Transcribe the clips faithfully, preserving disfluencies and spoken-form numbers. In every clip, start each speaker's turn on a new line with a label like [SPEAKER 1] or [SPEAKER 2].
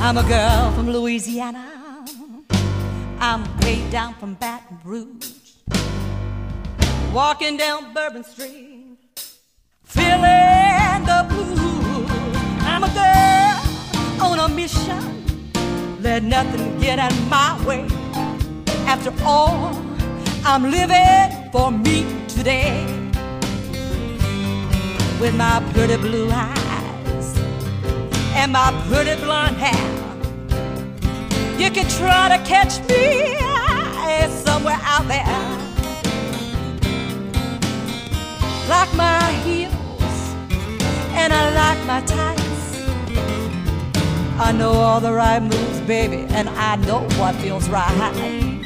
[SPEAKER 1] I'm a girl from Louisiana. I'm way down from Baton Rouge, walking down Bourbon Street, feeling the blues. I'm a girl on a mission, let nothing get in my way. After all, I'm living for me today. With my pretty blue eyes and my pretty blonde hair, you can try to catch me somewhere out there. Like my heels and I like my tights. I know all the right moves, baby, and I know what feels right.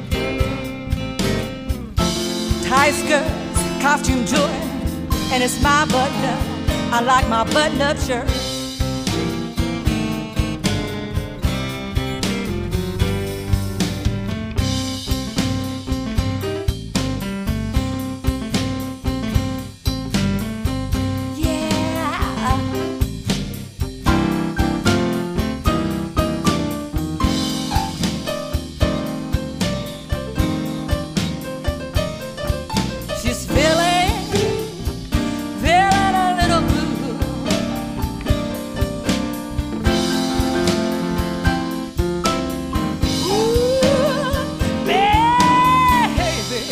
[SPEAKER 1] Tight skirts, costume jewelry, and it's my button-up. I like my button-up shirt. She's feeling, feeling a little blue. Ooh, baby.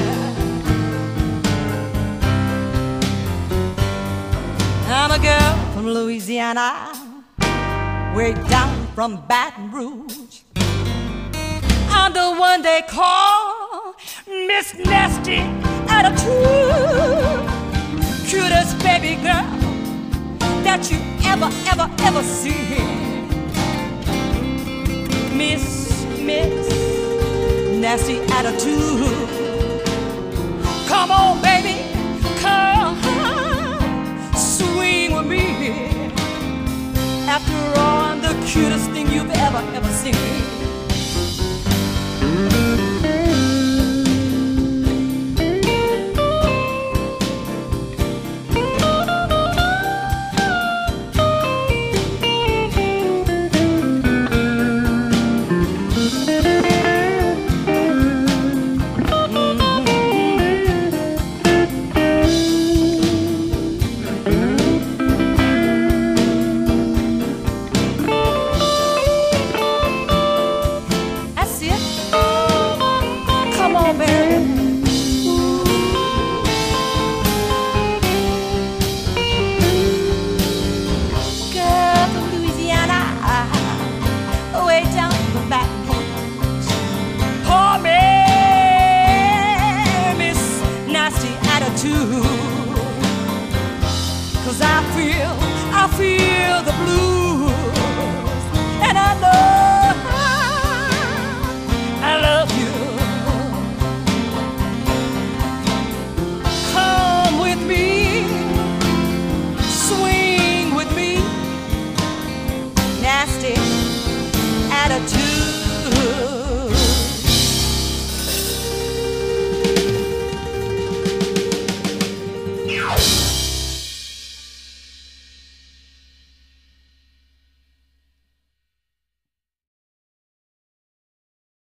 [SPEAKER 1] I'm a girl from Louisiana, way down from Baton Rouge. I'm the one they call Miss Nasty Attitude, cutest baby girl that you ever, ever, ever seen. Miss, Miss Nasty Attitude. Come on, baby, come swing with me. After all, I'm the cutest thing you've ever, ever seen. Girl from Louisiana, way down from Baton